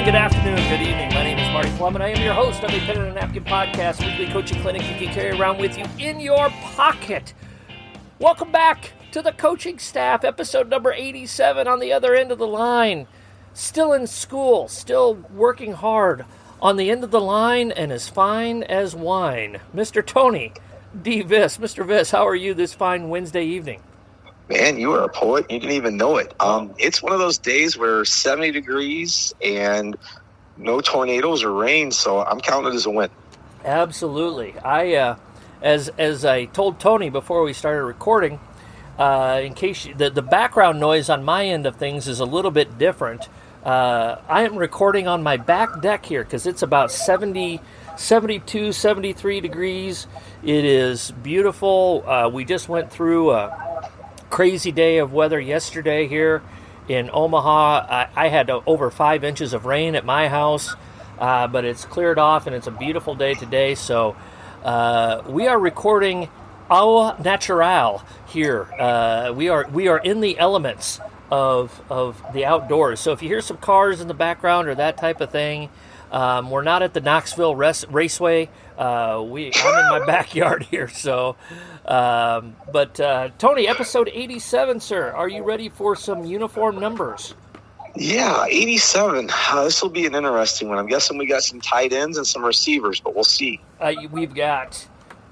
good afternoon, good evening. My name is Marty Plum, and I am your host of a Pen and a Napkin podcast, weekly coaching clinic you can carry around with you in your pocket. Welcome back to the coaching staff, episode number 87 on the other end of the line. Still in school, still working hard on the end of the line, and as fine as wine. Mr. Tony D. Viss. Mr. Viss, how are you this fine Wednesday evening? Man, you are a poet. You didn't even know it. It's one of those days where 70 degrees and no tornadoes or rain, so I'm counting it as a win. Absolutely. As I told Tony before we started recording, in case the background noise on my end of things is a little bit different. I am recording on my back deck here because it's about 70, 72, 73 degrees. It is beautiful. We just went through a crazy day of weather yesterday here in Omaha. I had over 5 inches of rain at my house, but it's cleared off and it's a beautiful day today. So we are recording au natural here. We are in the elements of the outdoors. So if you hear some cars in the background or that type of thing, we're not at the Knoxville Raceway. I'm in my backyard here. So, but Tony, episode 87, sir. Are you ready for some uniform numbers? Yeah, 87. This will be an interesting one. I'm guessing we got some tight ends and some receivers, but we'll see. We've got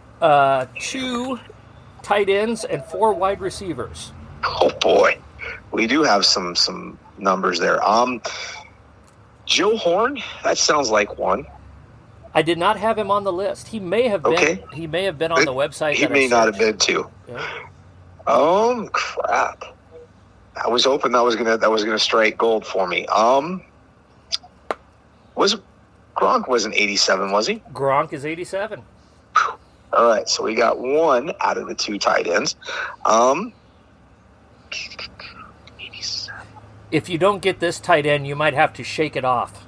2 tight ends and 4 wide receivers. Oh boy, we do have some numbers there. Joe Horn. That sounds like one. I did not have him on the list. He may have been. Okay. He may have been on the website. He may not have been too. Yeah. Crap. I was hoping that was gonna strike gold for me. Was Gronk wasn't 87, was he? Gronk is 87. All right, so we got 1 out of the 2 tight ends. 87. If you don't get this tight end, you might have to shake it off.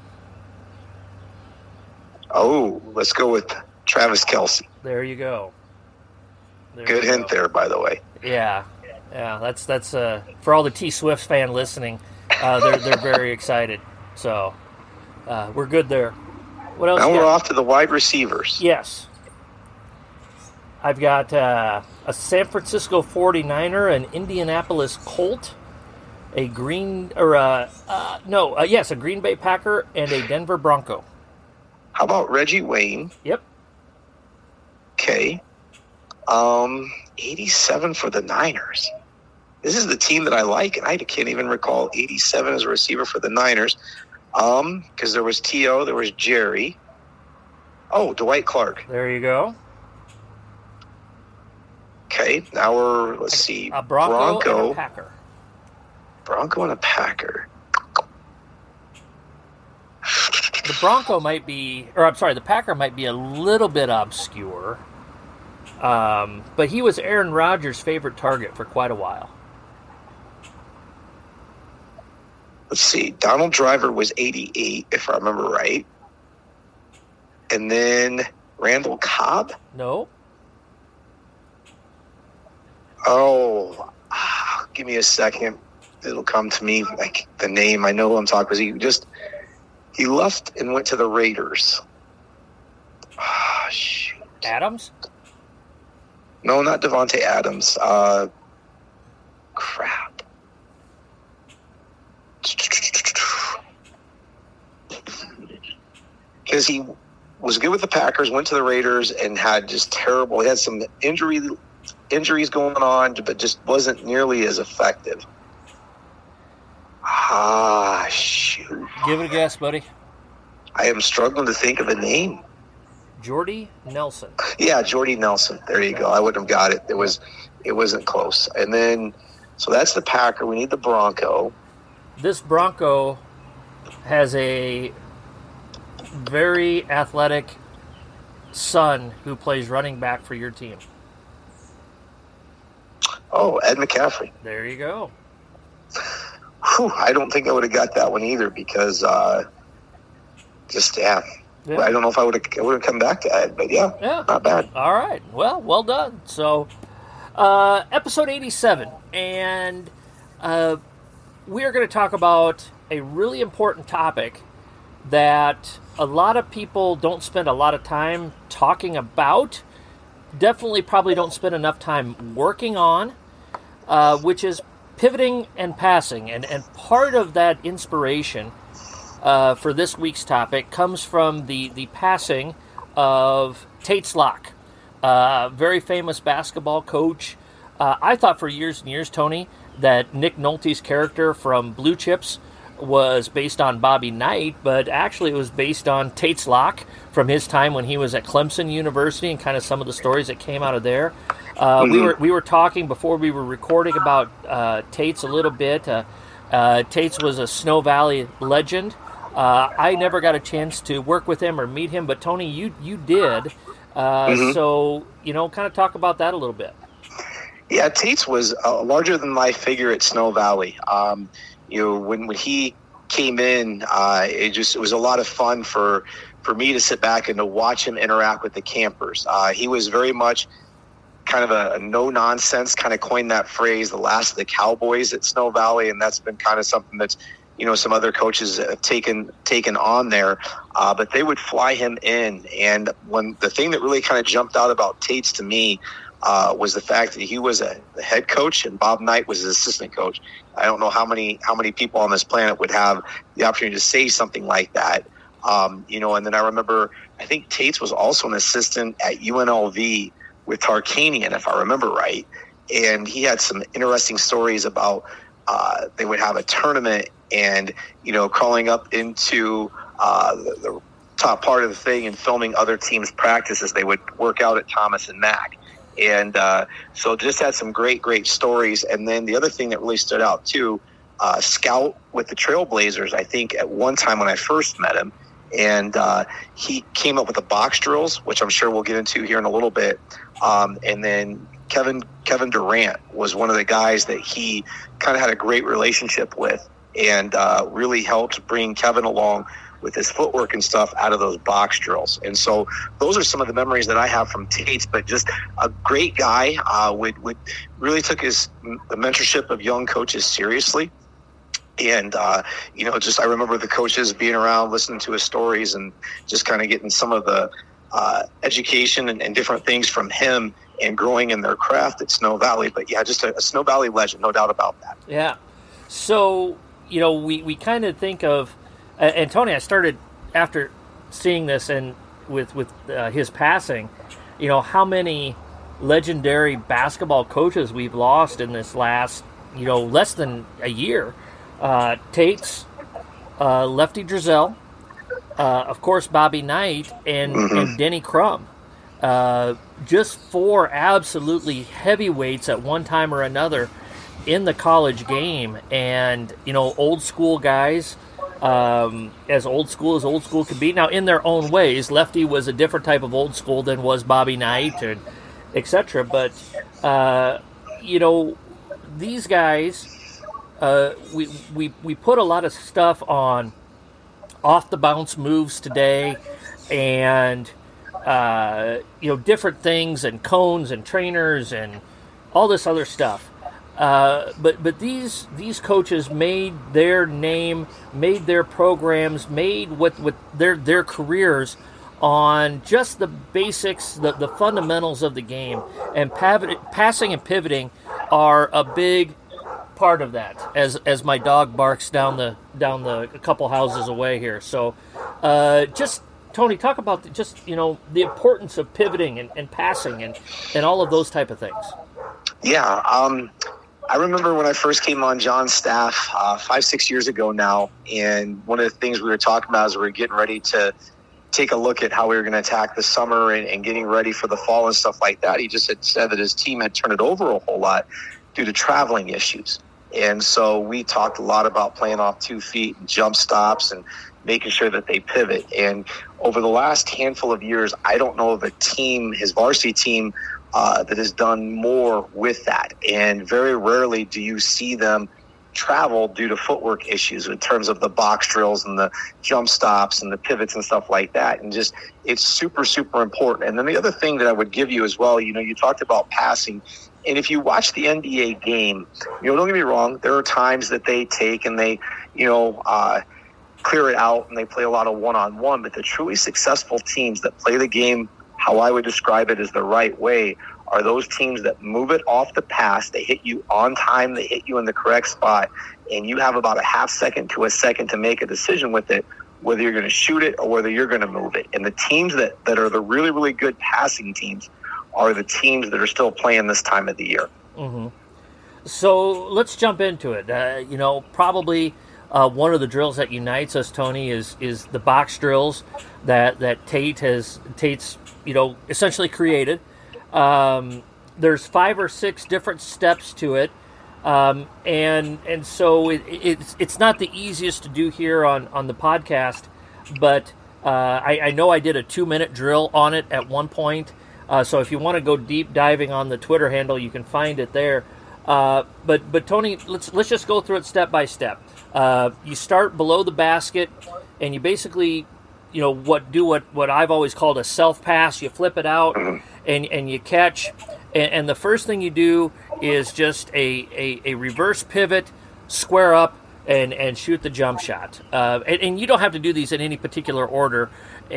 Oh, let's go with Travis Kelce. There you go. Good hint there, by the way. Yeah. That's for all the T Swift fan listening. They're very excited. So we're good there. What else? Now we're off to the wide receivers. Yes. I've got a San Francisco 49er, an Indianapolis Colt, a Green Bay Packer, and a Denver Bronco. How about Reggie Wayne? Yep. Okay. 87 for the Niners. This is the team that I like, and I can't even recall 87 as a receiver for the Niners. Because there was T.O., there was Jerry. Oh, Dwight Clark. There you go. Okay, now let's see. A Bronco and a Packer. Bronco and a Packer. The Bronco might be, the Packer might be a little bit obscure. But he was Aaron Rodgers' favorite target for quite a while. Let's see. Donald Driver was 88, if I remember right. And then Randall Cobb? No. Oh, give me a second. It'll come to me, like the name. I know who I'm talking about. He left and went to the Raiders. Ah, shoot. Adams? No, not Devontae Adams. Crap. Because he was good with the Packers, went to the Raiders, and had just terrible. He had some injuries going on, but just wasn't nearly as effective. Ah, shoot. Give it a guess, buddy. I am struggling to think of a name. Jordy Nelson. Yeah, Jordy Nelson. There you go. I wouldn't have got it. It wasn't close. And then, so that's the Packer. We need the Bronco. This Bronco has a very athletic son who plays running back for your team. Oh, Ed McCaffrey. There you go. I don't think I would have got that one either because I don't know if I would have come back to Ed, but yeah, not bad. All right. Well done. So, episode 87, and we are going to talk about a really important topic that a lot of people don't spend a lot of time talking about, definitely probably don't spend enough time working on, which is pivoting and passing. And part of that inspiration for this week's topic comes from the passing of Tate Slock, very famous basketball coach. I thought for years and years, Tony, that Nick Nolte's character from Blue Chips was based on Bobby Knight, but actually it was based on Tate Slock from his time when he was at Clemson University and kind of some of the stories that came out of there. We were talking before we were recording about Tate's a little bit. Tate's was a Snow Valley legend. I never got a chance to work with him or meet him, but Tony, you did. So, kind of talk about that a little bit. Yeah, Tate's was a larger than life figure at Snow Valley. When he came in, it was a lot of fun for me to sit back and to watch him interact with the campers. He was very much kind of a no-nonsense, kind of coined that phrase, the last of the cowboys at Snow Valley, and that's been kind of something that's, some other coaches have taken on there. But they would fly him in, and when the thing that really kind of jumped out about Tate's to me was the fact that he was a head coach and Bob Knight was his assistant coach. I don't know how many people on this planet would have the opportunity to say something like that. And then I remember, I think Tate's was also an assistant at UNLV with Tarkanian, if I remember right. And he had some interesting stories about they would have a tournament and, crawling up into the top part of the thing and filming other teams' practices. They would work out at Thomas and Mack. And so just had some great stories. And then the other thing that really stood out, too, Scout with the Trailblazers, I think at one time when I first met him, and he came up with the box drills, which I'm sure we'll get into here in a little bit. And then Kevin Durant was one of the guys that he kind of had a great relationship with and really helped bring Kevin along with his footwork and stuff out of those box drills. And so those are some of the memories that I have from Tate's, but just a great guy, would really took the mentorship of young coaches seriously. And, I remember the coaches being around, listening to his stories and just kind of getting some of the education and different things from him and growing in their craft at Snow Valley. But yeah, just a Snow Valley legend, no doubt about that. Yeah. So, we kind of think of, and Tony, I started after seeing this and with his passing, how many legendary basketball coaches we've lost in this last, less than a year. Tate's, Lefty Driesell, of course, Bobby Knight, and Denny Crum. Just four absolutely heavyweights at one time or another in the college game. And, old school guys, as old school could be. Now, in their own ways, Lefty was a different type of old school than was Bobby Knight, and etc. But, these guys, we put a lot of stuff on off-the-bounce moves today and, different things and cones and trainers and all this other stuff. But these coaches made their name, made their programs, made what their careers on just the basics, the fundamentals of the game, and passing and pivoting are a big part of that. As my dog barks down the a couple houses away here. So, just Tony, talk about the importance of pivoting and passing and all of those type of things. Yeah. I remember when I first came on John's staff 5-6 years ago now, and one of the things we were talking about as we were getting ready to take a look at how we were going to attack the summer and getting ready for the fall and stuff like that, he just had said that his team had turned it over a whole lot due to traveling issues. And so we talked a lot about playing off 2 feet and jump stops and making sure that they pivot. And over the last handful of years, I don't know of a team, his varsity team, that has done more with that. And very rarely do you see them travel due to footwork issues in terms of the box drills and the jump stops and the pivots and stuff like that. And just, it's super, super important. And then the other thing that I would give you as well, you talked about passing. And if you watch the NBA game, don't get me wrong, there are times that they take and they, clear it out and they play a lot of one-on-one. But the truly successful teams that play the game, how I would describe it, is the right way, are those teams that move it off the pass. They hit you on time. They hit you in the correct spot. And you have about a half second to a second to make a decision with it, whether you're going to shoot it or whether you're going to move it. And the teams that are the really, really good passing teams are the teams that are still playing this time of the year. Mm-hmm. So let's jump into it. Probably one of the drills that unites us, Tony, is the box drills that Tate's essentially created. There's 5 or 6 different steps to it, and so it's not the easiest to do here on the podcast, but I know I did a 2-minute drill on it at one point. So if you want to go deep diving on the Twitter handle, you can find it there. But Tony, let's just go through it step by step. You start below the basket, and you basically, what I've always called a self pass. You flip it out, and you catch. And the first thing you do is just a reverse pivot, square up, and shoot the jump shot. And you don't have to do these in any particular order,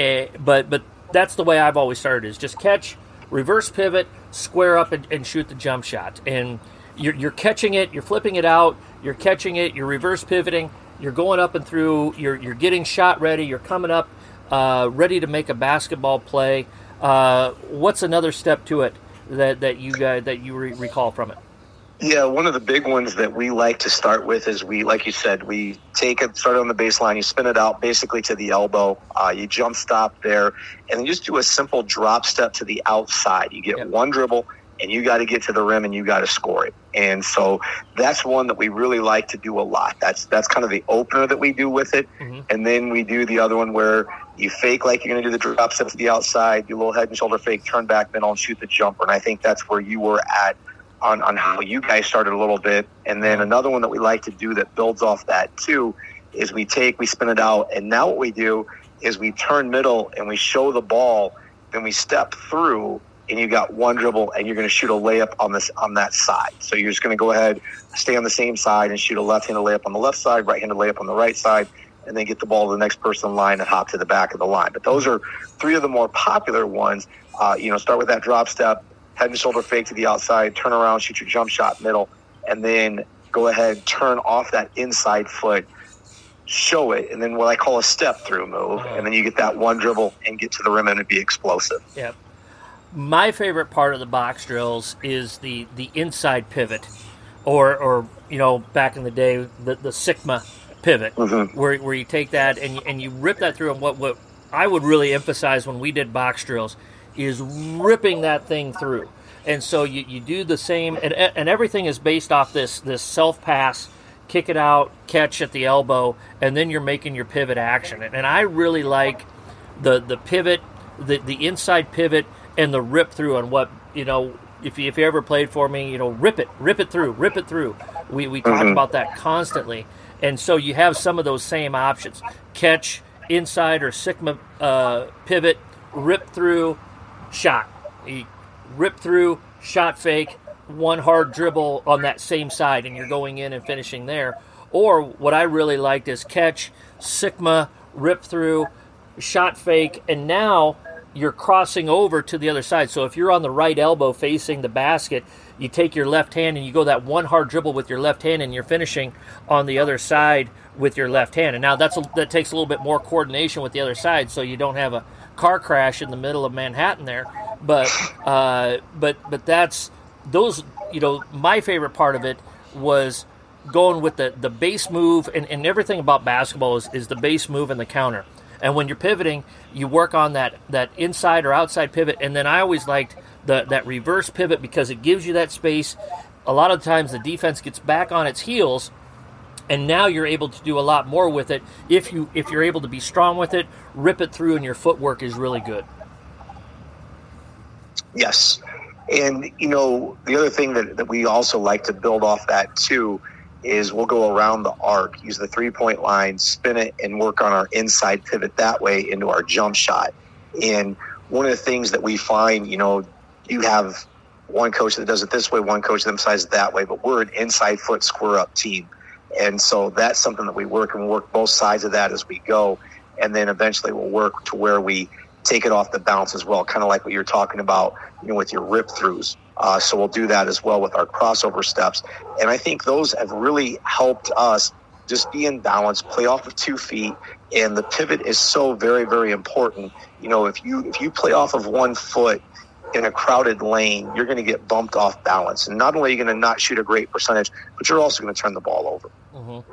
but that's the way I've always started, is just catch, reverse pivot, square up, and shoot the jump shot. And you're catching it, you're flipping it out, you're catching it, you're reverse pivoting, you're going up and through, you're getting shot ready, you're coming up ready to make a basketball play. What's another step to it that you recall from it? Yeah, one of the big ones that we like to start with is like you said, we take it, start on the baseline, you spin it out basically to the elbow, you jump stop there, and then just do a simple drop step to the outside. You get one dribble, and you got to get to the rim, and you got to score it. And so that's one that we really like to do a lot. That's kind of the opener that we do with it. Mm-hmm. And then we do the other one where you fake like you're going to do the drop step to the outside, do a little head and shoulder fake, turn back, then I'll shoot the jumper. And I think that's where you were at on how you guys started a little bit. And then another one that we like to do that builds off that too is we spin it out, and now what we do is we turn middle and we show the ball, then we step through, and you got one dribble, and you're going to shoot a layup on that side. So you're just going to go ahead, stay on the same side, and shoot a left-handed layup on the left side, right-handed layup on the right side, and then get the ball to the next person in line and hop to the back of the line. But those are 3 of the more popular ones. Start with that drop step, head and shoulder fake to the outside, turn around, shoot your jump shot middle, and then go ahead, turn off that inside foot, show it, and then what I call a step-through move, and then you get that one dribble and get to the rim and it'd be explosive. Yep. My favorite part of the box drills is the inside pivot, or back in the day, the Sigma pivot, where you take that and you rip that through. And what I would really emphasize when we did box drills is ripping that thing through. And so you do the same, and everything is based off this self-pass, kick it out, catch at the elbow, and then you're making your pivot action. And I really like the pivot, the inside pivot, and the rip through. And what, if you ever played for me, rip it through. We talk about that constantly. And so you have some of those same options. Catch, inside or Sigma pivot, rip through, shot. Rip through, shot fake, one hard dribble on that same side, and you're going in and finishing there. Or what I really liked is catch, Sigma, rip through, shot fake, and now you're crossing over to the other side. So if you're on the right elbow facing the basket, you take your left hand and you go that one hard dribble with your left hand, and you're finishing on the other side with your left hand. And now that takes a little bit more coordination with the other side, so you don't have a car crash in the middle of Manhattan there. But that's those. My favorite part of it was going with the base move, and everything about basketball is the base move and the counter. And when you're pivoting, you work on that inside or outside pivot. And then I always liked that reverse pivot because it gives you that space. A lot of times the defense gets back on its heels, and now you're able to do a lot more with it. If you're able to be strong with it, rip it through, and your footwork is really good. Yes. And, the other thing that we also like to build off that too is we'll go around the arc, use the 3-point line, spin it, and work on our inside pivot that way into our jump shot. And one of the things that we find, you have one coach that does it this way, one coach that emphasizes that way, but we're an inside foot square up team. And so that's something that we work both sides of that as we go. And then eventually we'll work to where we take it off the bounce as well, kind of like what you're talking about, with your rip throughs. So we'll do that as well with our crossover steps. And I think those have really helped us just be in balance, play off of 2 feet. And the pivot is so very, very important. If you play off of 1 foot in a crowded lane, you're going to get bumped off balance. And not only are you going to not shoot a great percentage, but you're also going to turn the ball over. Mm-hmm.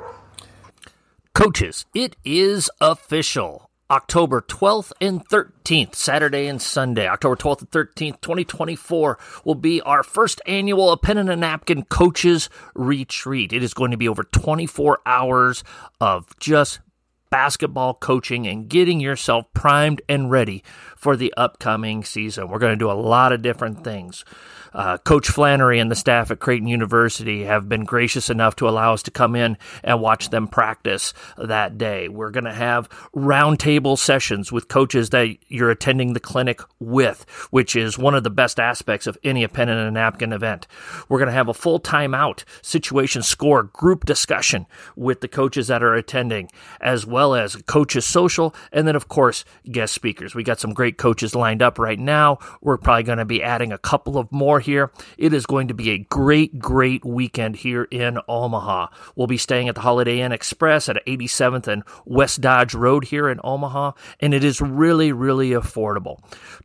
Coaches, it is official. October 12th and 13th, Saturday and Sunday, October 12th and 13th, 2024, will be our first annual A Pen and a Napkin Coaches Retreat. It is going to be over 24 hours of just basketball coaching and getting yourself primed and ready for the upcoming season. We're going to do a lot of different things. Coach Flannery and the staff at Creighton University have been gracious enough to allow us to come in and watch them practice that day. We're going to have roundtable sessions with coaches that you're attending the clinic with, which is one of the best aspects of any A Pen and a Napkin event. We're going to have a full timeout, situation score, group discussion with the coaches that are attending, as well as coaches social, and then, of course, guest speakers. We got some great coaches lined up right now. We're probably going to be adding a couple of more here. It is going to be a great, great weekend here in Omaha. We'll be staying at the Holiday Inn Express at 87th and West Dodge Road here in Omaha, and it is really, really affordable.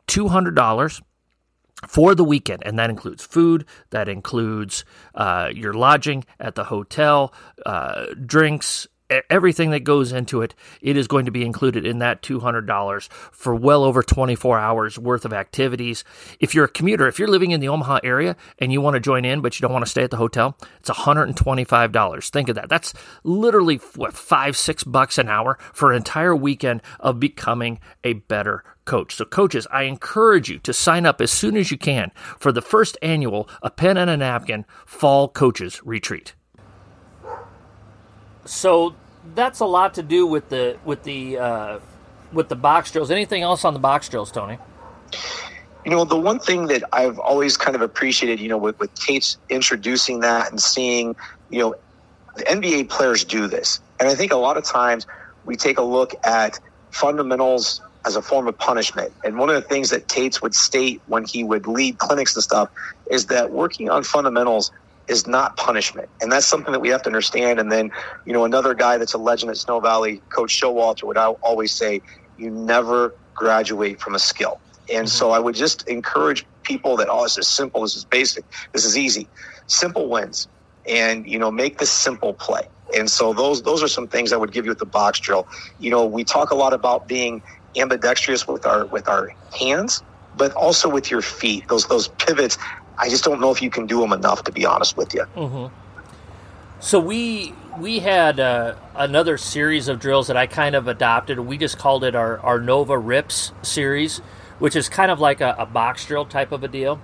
$200 for the weekend, and that includes food, that includes your lodging at the hotel, drinks, everything that goes into it. It is going to be included in that $200 for well over 24 hours worth of activities. If you're a commuter, if you're living in the Omaha area and you want to join in, but you don't want to stay at the hotel, it's $125. Think of that. That's literally $5-6 an hour for an entire weekend of becoming a better coach. So coaches, I encourage you to sign up as soon as you can for the first annual A Pen and a Napkin Fall Coaches Retreat. So that's a lot to do with the box drills. Anything else on the box drills, Tony? The one thing that I've always kind of appreciated, with Tate's introducing that and seeing, the NBA players do this. And I think a lot of times we take a look at fundamentals as a form of punishment. And one of the things that Tate's would state when he would lead clinics and stuff is that working on fundamentals is not punishment. And that's something that we have to understand. And then, another guy that's a legend at Snow Valley, Coach Showalter, would always say, you never graduate from a skill. And so I would just encourage people that, this is simple, this is basic, this is easy. Simple wins. And, make this simple play. And so those are some things I would give you with the box drill. We talk a lot about being ambidextrous with our hands, but also with your feet. Those pivots, I just don't know if you can do them enough, to be honest with you. Mm-hmm. So we had another series of drills that I kind of adopted. We just called it our Nova Rips series, which is kind of like a box drill type of a deal.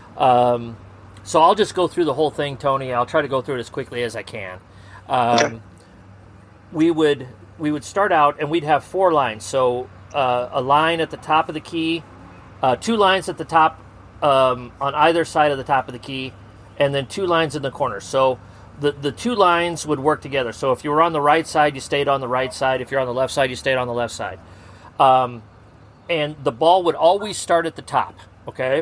So I'll just go through the whole thing, Tony. I'll try to go through it as quickly as I can. Okay. We would start out, and we'd have 4 lines. So a line at the top of the key, 2 lines at the top, on either side of the top of the key, and then 2 lines in the corner. So the 2 lines would work together. So if you were on the right side, you stayed on the right side. If you're on the left side, you stayed on the left side. And the ball would always start at the top, okay?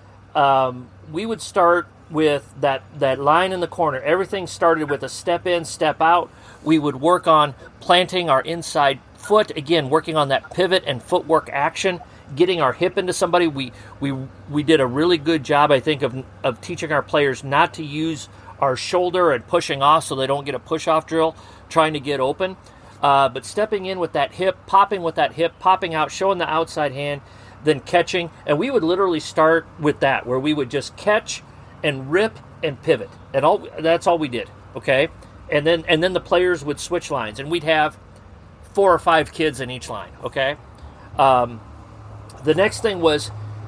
We would start with that line in the corner. Everything started with a step in, step out. We would work on planting our inside foot, again, working on that pivot and footwork action, getting our hip into somebody. We did a really good job, I think, of teaching our players not to use our shoulder and pushing off so they don't get a push-off drill, trying to get open. But stepping in with that hip, popping out, showing the outside hand, then catching. And we would literally start with that, where we would just catch and rip and pivot. And that's all we did, okay? And then the players would switch lines, and we'd have 4 or 5 kids in each line, okay? The next thing was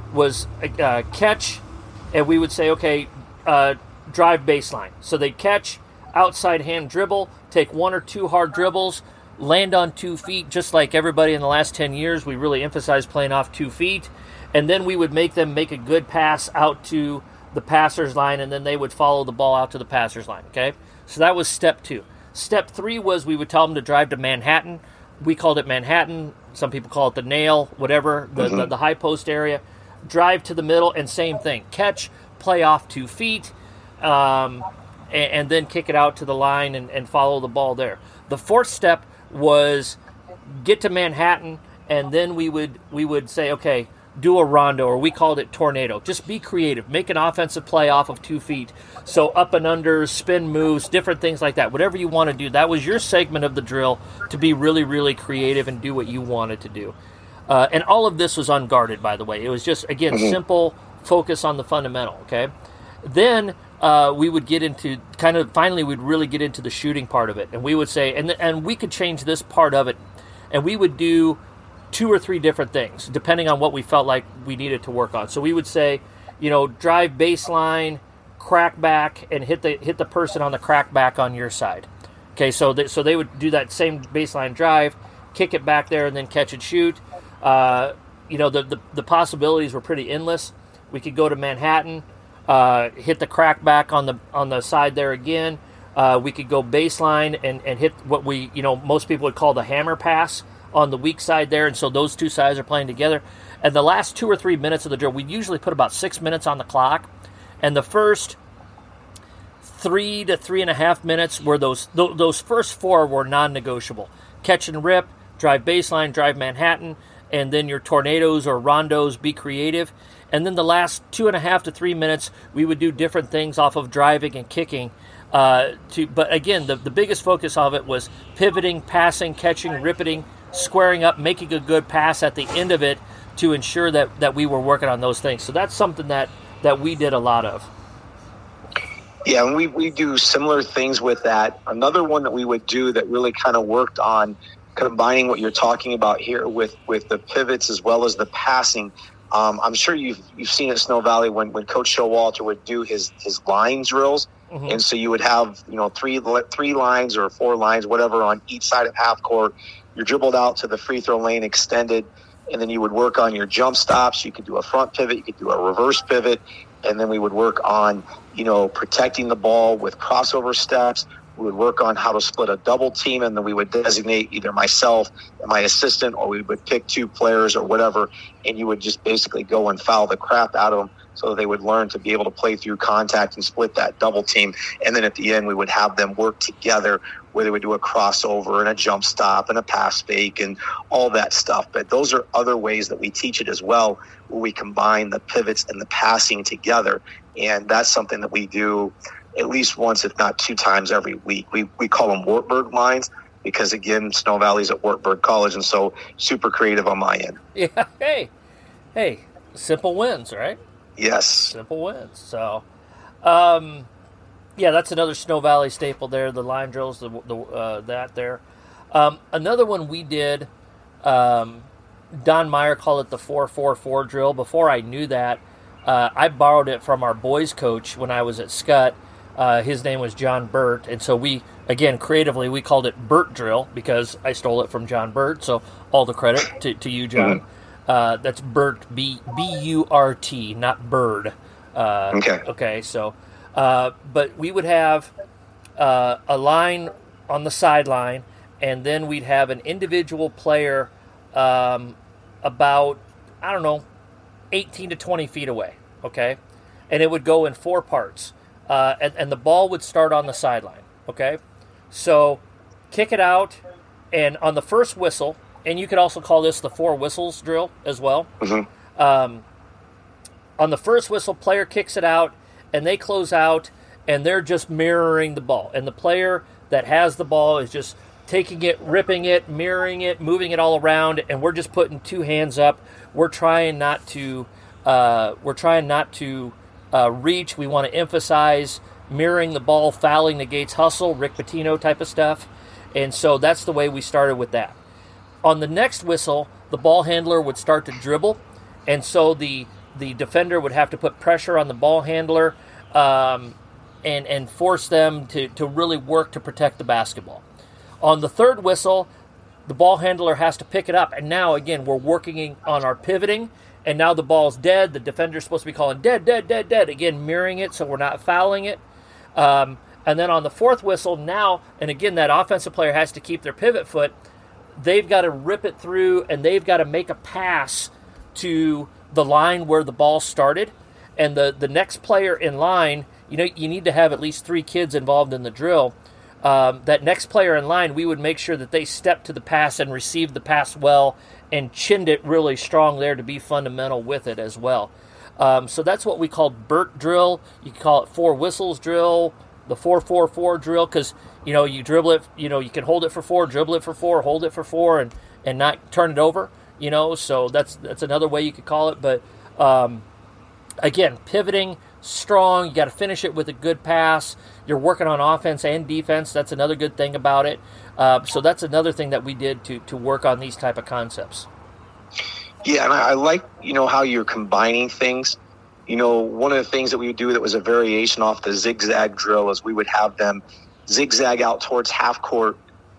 catch, and we would say, okay, drive baseline. So they'd catch, outside hand dribble, take 1 or 2 hard dribbles, land on 2 feet, just like everybody in the last 10 years. We really emphasized playing off 2 feet. And then we would make them make a good pass out to the passer's line, and then they would follow the ball out to the passer's line, okay? So that was step 2. Step 3 was we would tell them to drive to Manhattan. We called it Manhattan. Some people call it the nail, whatever, the high post area. Drive to the middle, and same thing. Catch, play off 2 feet, and then kick it out to the line and follow the ball there. The 4th step was get to Manhattan, and then we would say, okay, do a rondo, or we called it tornado. Just be creative. Make an offensive play off of 2 feet. So up and under, spin moves, different things like that. Whatever you want to do. That was your segment of the drill to be really, really creative and do what you wanted to do. And all of this was unguarded, by the way. It was just, again, simple focus on the fundamental, okay? Then we would get into finally we'd really get into the shooting part of it. And we would say, and we could change this part of it, and we would do 2 or 3 different things, depending on what we felt like we needed to work on. So we would say, drive baseline, crack back, and hit the person on the crack back on your side. Okay, so they would do that same baseline drive, kick it back there, and then catch and shoot. The possibilities were pretty endless. We could go to Manhattan, hit the crack back on the side there again. We could go baseline and hit what most people would call the hammer pass on the weak side there, and so those 2 sides are playing together. And the last 2 or 3 minutes of the drill, we usually put about 6 minutes on the clock, and the first 3 to 3.5 minutes were those first 4 were non-negotiable. Catch and rip, drive baseline, drive Manhattan, and then your tornadoes or rondos, be creative. And then the last 2.5 to 3 minutes, we would do different things off of driving and kicking. But again, the biggest focus of it was pivoting, passing, catching, ripping, squaring up, making a good pass at the end of it to ensure that we were working on those things. So that's something that we did a lot of. Yeah, and we do similar things with that. Another one that we would do that really kind of worked on combining what you're talking about here with the pivots as well as the passing. I'm sure you've seen at Snow Valley when Coach Showalter would do his line drills. Mm-hmm. And so you would have, 3 lines or 4 lines, whatever, on each side of half court. You're dribbled out to the free throw lane extended, and then you would work on your jump stops. You could do a front pivot. You could do a reverse pivot. And then we would work on, protecting the ball with crossover steps. We would work on how to split a double team, and then we would designate either myself and my assistant, or we would pick 2 players or whatever, and you would just basically go and foul the crap out of them so that they would learn to be able to play through contact and split that double team. And then at the end, we would have them work together where they would do a crossover and a jump stop and a pass fake and all that stuff. But those are other ways that we teach it as well, where we combine the pivots and the passing together. And that's something that we do at least once, if not 2 times every week. We call them Wartburg lines because, again, Snow Valley's at Wartburg College, and so super creative on my end. Yeah, hey, simple wins, right? Yes. Simple wins. So, that's another Snow Valley staple there, the line drills, that there. Another one we did, Don Meyer called it the 4-4-4 drill. Before I knew that, I borrowed it from our boys coach when I was at Scott. His name was John Burt, and so we, again, creatively, we called it Burt Drill because I stole it from John Burt, so all the credit to you, John. That's Burt, B-U-R-T, not Bird. Okay, so, but we would have a line on the sideline, and then we'd have an individual player about, 18 to 20 feet away, okay? And it would go in 4 parts. And the ball would start on the sideline, okay? So kick it out, and on the first whistle, and you could also call this the 4 whistles drill as well. Mm-hmm. On the first whistle, player kicks it out, and they close out, and they're just mirroring the ball. And the player that has the ball is just taking it, ripping it, mirroring it, moving it all around, and we're just putting 2 hands up. We're trying not to reach. We want to emphasize mirroring the ball, fouling negates hustle, Rick Pitino type of stuff. And so that's the way we started with that. On the next whistle, the ball handler would start to dribble, and so the defender would have to put pressure on the ball handler and force them to really work to protect the basketball. On the third whistle, the ball handler has to pick it up, and now, again, we're working on our pivoting, and now the ball's dead. The defender's supposed to be calling dead, again, mirroring it so we're not fouling it. And then on the fourth whistle, now, and again, that offensive player has to keep their pivot foot. They've got to rip it through, and they've got to make a pass to the line where the ball started. And the next player in line, you need to have at least 3 kids involved in the drill. That next player in line, we would make sure that they stepped to the pass and received the pass well and chinned it really strong there to be fundamental with it as well. So that's what we called Burt drill. You can call it 4 whistles drill, the 4-4-4 drill, because you dribble it. You can hold it for 4, dribble it for 4, hold it for 4, and not turn it over. So that's another way you could call it. But again, pivoting strong. You got to finish it with a good pass. You're working on offense and defense. That's another good thing about it. So that's another thing that we did to work on these type of concepts. Yeah, and I like, how you're combining things. One of the things that we would do that was a variation off the zigzag drill is we would have them zigzag out towards half court,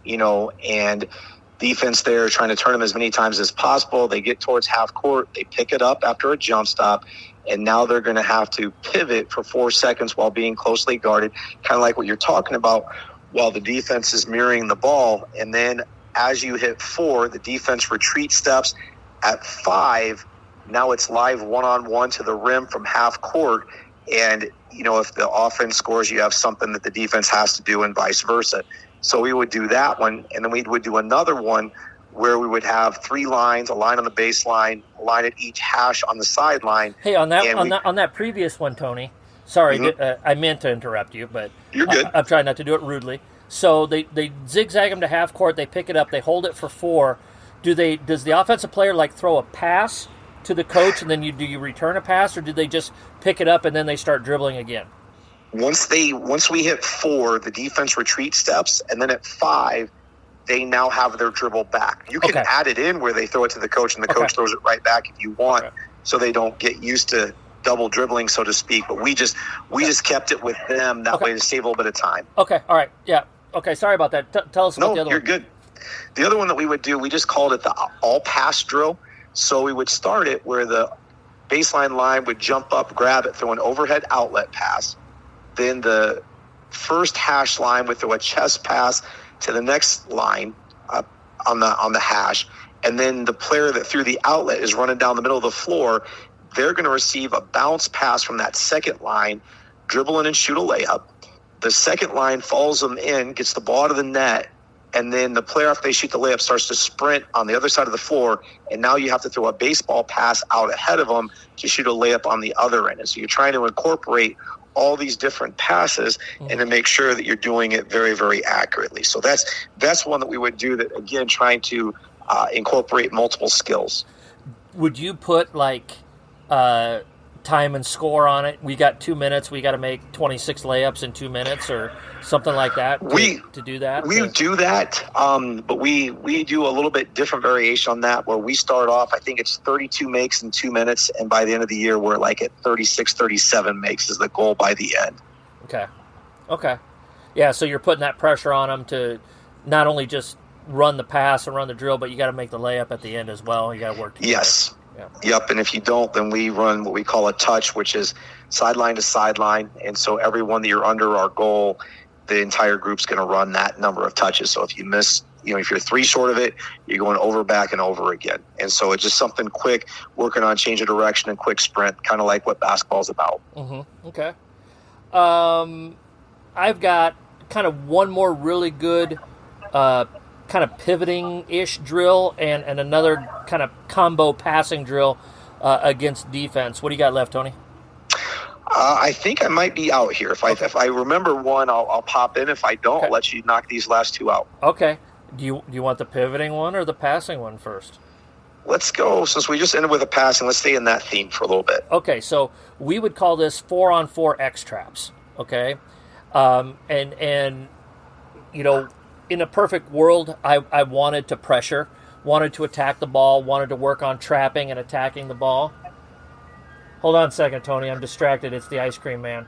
and defense there trying to turn them as many times as possible. They get towards half court. They pick it up after a jump stop, and now they're going to have to pivot for 4 seconds while being closely guarded, kind of like what you're talking about, while the defense is mirroring the ball. And then as you hit 4, the defense retreat steps. At 5, now it's live one-on-one to the rim from half court. And, if the offense scores, you have something that the defense has to do and vice versa. So we would do that one, and then we would do another one where we would have 3 lines, a line on the baseline, a line at each hash on the sideline. Hey, on that previous one, Tony, sorry, Mm-hmm. I meant to interrupt you, but You're good. I'm trying not to do it rudely. So they zigzag them to half court, they pick it up, they hold it for 4. Does the offensive player throw a pass to the coach, and then do you return a pass, or do they just pick it up and then they start dribbling again? Once we hit 4, the defense retreat steps, and then at 5, they now have their dribble back. You can add it in where they throw it to the coach, and the coach throws it right back if you want, so they don't get used to double dribbling, so to speak. But we just kept it with them that way to save a little bit of time. Okay, all right, yeah. Okay, sorry about that. Tell us about the other one. No, you're good. The other one that we would do, we just called it the all-pass drill. So we would start it where the baseline line would jump up, grab it, throw an overhead outlet pass. Then the first hash line would throw a chest pass to the next line on the hash. And then the player that threw the outlet is running down the middle of the floor. They're going to receive a bounce pass from that second line, dribble in and shoot a layup. The second line follows them in, gets the ball out of the net, and then the player, after they shoot the layup, starts to sprint on the other side of the floor, and now you have to throw a baseball pass out ahead of them to shoot a layup on the other end. And so you're trying to incorporate all these different passes and to make sure that you're doing it very, very accurately. So that's one that we would do that, again, trying to incorporate multiple skills. Would you put time and score on it? We got 2 minutes. We got to make 26 layups in 2 minutes or something like that to do that? We do that, but we do a little bit different variation on that where we start off, I think it's 32 makes in 2 minutes, and by the end of the year, we're at 36, 37 makes is the goal by the end. Okay. Yeah, so you're putting that pressure on them to not only just run the pass and run the drill, but you got to make the layup at the end as well. You got to work together. Yes. Yeah. Yep, and if you don't, then we run what we call a touch, which is sideline to sideline. And so every one that you're under our goal, the entire group's going to run that number of touches. So if you miss, if you're 3 short of it, you're going over, back, and over again. And so it's just something quick, working on change of direction and quick sprint, kind of like what basketball's about. Mm-hmm. Okay. I've got kind of one more really good kind of pivoting-ish drill and another kind of combo passing drill against defense. What do you got left, Tony? I think I might be out here. If I remember one, I'll pop in. If I don't, I'll let you knock these last 2 out. Okay. Do you want the pivoting one or the passing one first? Let's go. Since we just ended with a passing, let's stay in that theme for a little bit. Okay, so we would call this 4-on-4 X traps. Okay, and in a perfect world, I wanted to pressure, wanted to attack the ball, wanted to work on trapping and attacking the ball. Hold on a second, Tony. I'm distracted. It's the ice cream man.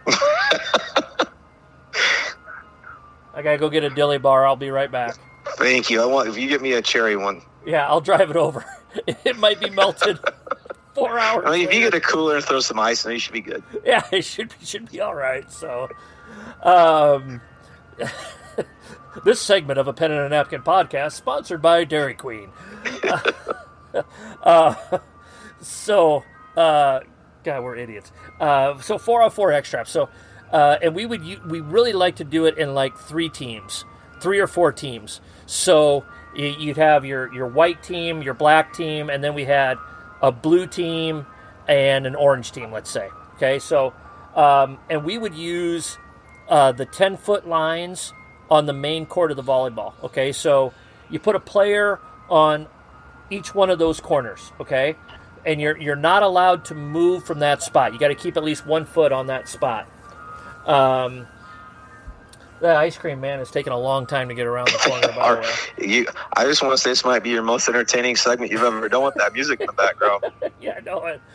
I gotta go get a dilly bar. I'll be right back. Thank you. If you get me a cherry one. Yeah, I'll drive it over. It might be melted 4 hours. If you get a cooler and throw some ice in it, you should be good. Yeah, it should be all right. So, This segment of a Pen and a Napkin podcast sponsored by Dairy Queen. God, we're idiots. So 4-on-4 X-Trap. So, and we really like to do it in like 3 or 4 teams. So you'd have your white team, your black team, and then we had a blue team and an orange team, let's say. Okay, so, and we would use the 10-foot lines on the main court of the volleyball. Okay, so you put a player on each one of those corners, okay? And you're not allowed to move from that spot. You got to keep at least 1 foot on that spot. The ice cream man is taking a long time to get around the corner, by the way. I just want to say this might be your most entertaining segment you've ever done with that music in the background. Yeah, I know it.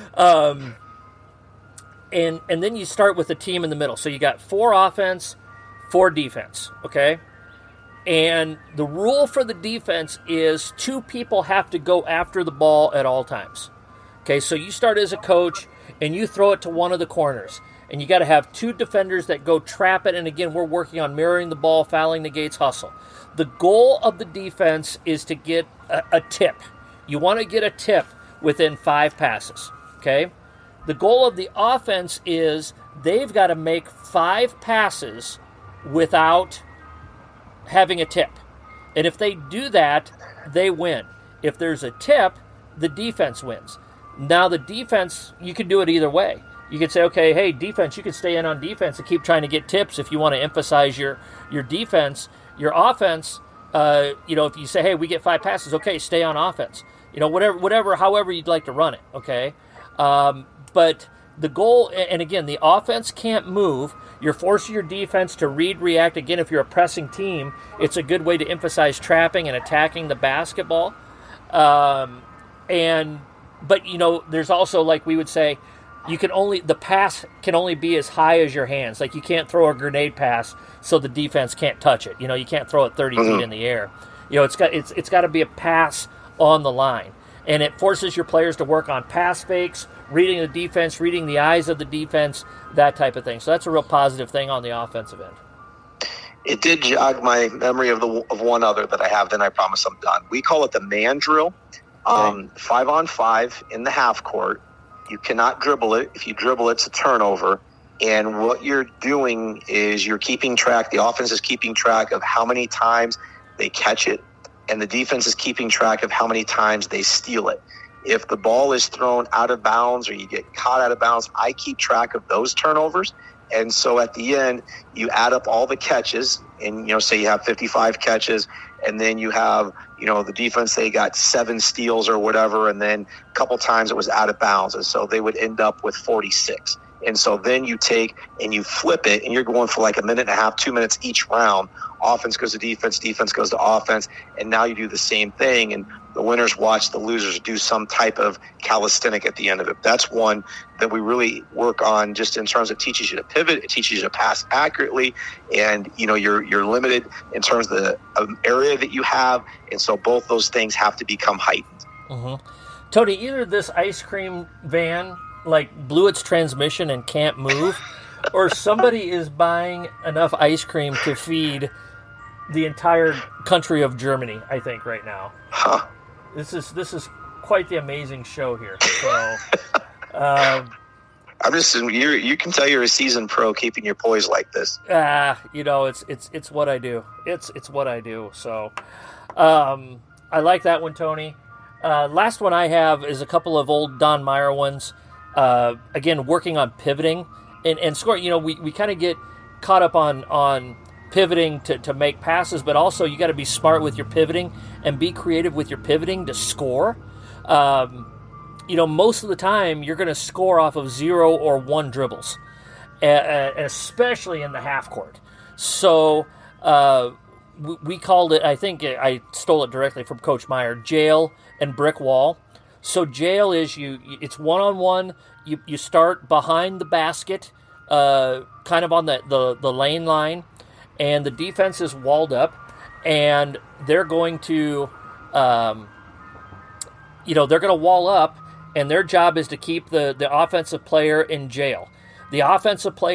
And then you start with the team in the middle. So you got 4 offense, 4 defense, okay? And the rule for the defense is 2 people have to go after the ball at all times. Okay, so you start as a coach, and you throw it to one of the corners. And you got to have 2 defenders that go trap it. And again, we're working on mirroring the ball, fouling negates hustle. The goal of the defense is to get a tip. You want to get a tip within 5 passes, okay? The goal of the offense is they've got to make 5 passes without having a tip. And if they do that, they win. If there's a tip, the defense wins. Now the defense, you can do it either way. You could say, okay, hey, defense, you can stay in on defense and keep trying to get tips if you want to emphasize your defense. Your offense, if you say, hey, we get 5 passes, okay, stay on offense. However you'd like to run it, okay? But the goal, and again, the offense can't move. You're forcing your defense to read, react. Again, if you're a pressing team, it's a good way to emphasize trapping and attacking the basketball. But there's also, like we would say, the pass can only be as high as your hands. Like you can't throw a grenade pass so the defense can't touch it. You can't throw it 30 feet in the air. It's got to be a pass on the line. And it forces your players to work on pass fakes, reading the defense, reading the eyes of the defense, that type of thing. So that's a real positive thing on the offensive end. It did jog my memory of one other that I have, then I promise I'm done. We call it the man drill. 5-on-5 in the half court. You cannot dribble it. If you dribble, it's a turnover. And what you're doing is you're keeping track. The offense is keeping track of how many times they catch it, and the defense is keeping track of how many times they steal it. If the ball is thrown out of bounds or you get caught out of bounds, I keep track of those turnovers. And so at the end, you add up all the catches, and say you have 55 catches, and then you have the defense, they got 7 steals or whatever, and then a couple times it was out of bounds, and so they would end up with 46. And so then you take and you flip it, and you're going for like a minute and a half, 2 minutes each round. Offense goes to defense, defense goes to offense, and now you do the same thing, and the winners watch the losers do some type of calisthenic at the end of it. That's one that we really work on, just in terms of teaches you to pivot, it teaches you to pass accurately, and you're limited in terms of the area that you have, and so both those things have to become heightened. Mm-hmm. Tony, either this ice cream van blew its transmission and can't move, or somebody is buying enough ice cream to feed the entire country of Germany, I think, right now. Huh. This is quite the amazing show here. So, I'm just you can tell you're a seasoned pro keeping your poise like this. It's what I do. It's what I do. So, I like that one, Tony. Last one I have is a couple of old Don Meyer ones. Again, working on pivoting and scoring. We kind of get caught up on pivoting to make passes, but also you got to be smart with your pivoting and be creative with your pivoting to score. Most of the time you're going to score off of 0 or 1 dribbles, especially in the half court. So we called it, I think I stole it directly from Coach Meyer, jail and brick wall. So jail is it's one-on-one. You start behind the basket, kind of on the lane line, and the defense is walled up, and they're going to, they're going to wall up, and their job is to keep the offensive player in jail. The offensive player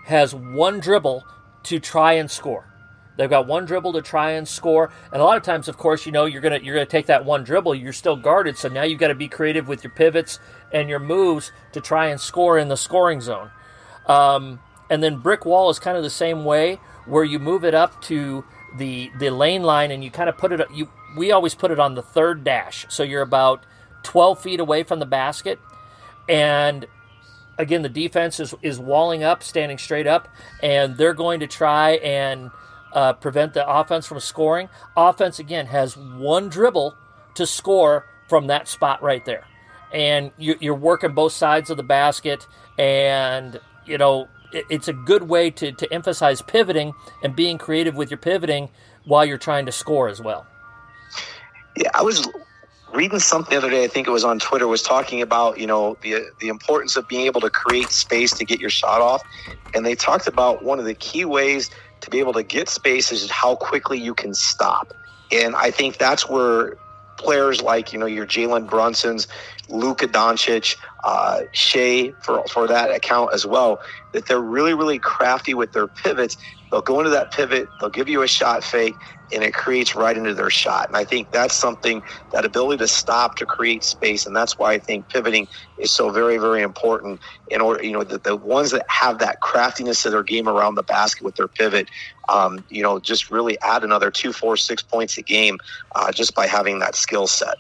has one dribble to try and score. They've got one dribble to try and score, and a lot of times, of course, you're gonna take that one dribble. You're still guarded, so now you've got to be creative with your pivots and your moves to try and score in the scoring zone. And then brick wall is kind of the same way, where you move it up to the lane line, and you kind of put it. We always put it on the third dash, so you're about 12 feet away from the basket, and again, the defense is walling up, standing straight up, and they're going to try and prevent the offense from scoring. Offense, again, has one dribble to score from that spot right there. And you're working both sides of the basket, and, it's a good way to emphasize pivoting and being creative with your pivoting while you're trying to score as well. Yeah, I was reading something the other day, I think it was on Twitter, was talking about, the importance of being able to create space to get your shot off. And they talked about one of the key ways to be able to get space is how quickly you can stop. And I think that's where players like, your Jalen Brunsons, Luka Doncic, Shea, for that account as well, that they're really, really crafty with their pivots. They'll go into that pivot, they'll give you a shot fake, and it creates right into their shot. And I think that's something, that ability to stop, to create space, and that's why I think pivoting is so very, very important in order, the ones that have that craftiness of their game around the basket with their pivot, just really add another 2, 4, 6 points a game just by having that skill set.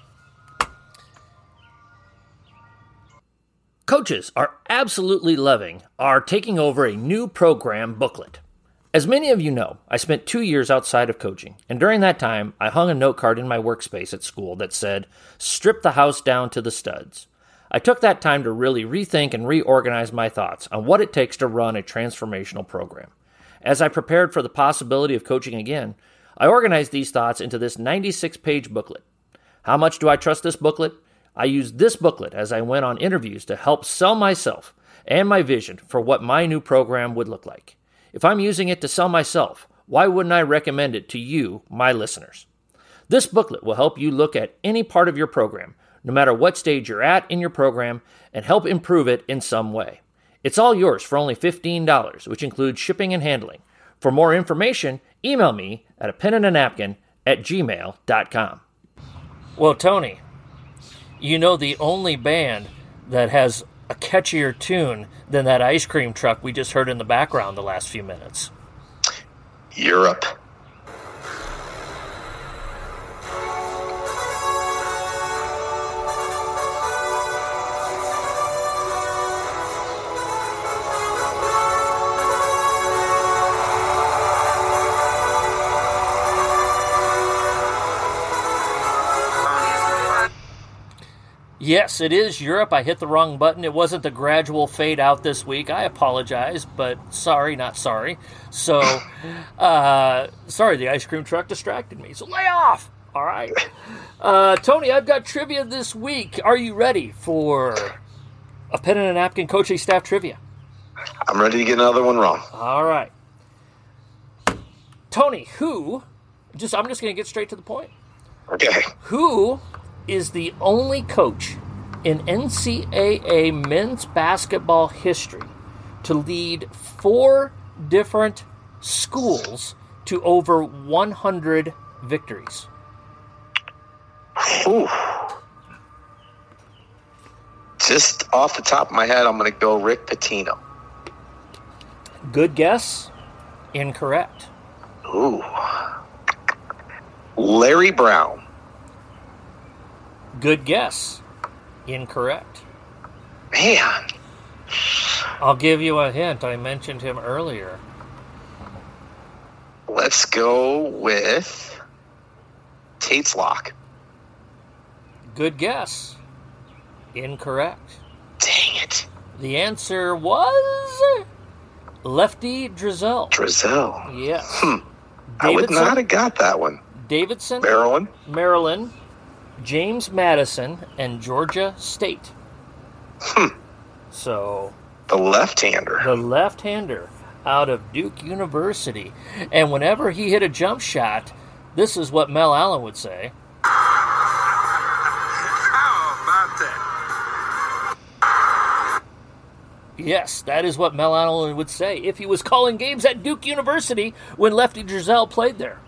Coaches are absolutely loving our Taking Over a New Program booklet. As many of you know, I spent 2 years outside of coaching, and during that time, I hung a note card in my workspace at school that said, "Strip the house down to the studs." I took that time to really rethink and reorganize my thoughts on what it takes to run a transformational program. As I prepared for the possibility of coaching again, I organized these thoughts into this 96-page booklet. How much do I trust this booklet? I used this booklet as I went on interviews to help sell myself and my vision for what my new program would look like. If I'm using it to sell myself, why wouldn't I recommend it to you, my listeners? This booklet will help you look at any part of your program, no matter what stage you're at in your program, and help improve it in some way. It's all yours for only $15, which includes shipping and handling. For more information, email me at apenandanapkin@gmail.com. Well, Tony, the only band that has a catchier tune than that ice cream truck we just heard in the background the last few minutes. Europe. Yes, it is Europe. I hit the wrong button. It wasn't the gradual fade out this week. I apologize, but sorry, not sorry. So, sorry, the ice cream truck distracted me. So lay off. All right. Tony, I've got trivia this week. Are you ready for a pen and a napkin coaching staff trivia? I'm ready to get another one wrong. All right. Tony, I'm just going to get straight to the point. Okay. Who is the only coach in NCAA men's basketball history to lead 4 different schools to over 100 victories? Ooh. Just off the top of my head, I'm going to go Rick Pitino. Good guess. Incorrect. Ooh. Larry Brown. Good guess. Incorrect. Man. I'll give you a hint. I mentioned him earlier. Let's go with Tate's Lock. Good guess. Incorrect. Dang it. The answer was Lefty Driesell. Driesell. Yes. I would not have got that one. Davidson. Maryland. James Madison, and Georgia State. So the left-hander out of Duke University. And whenever he hit a jump shot, this is what Mel Allen would say. How about that? Yes, that is what Mel Allen would say if he was calling games at Duke University when Lefty Driesell played there.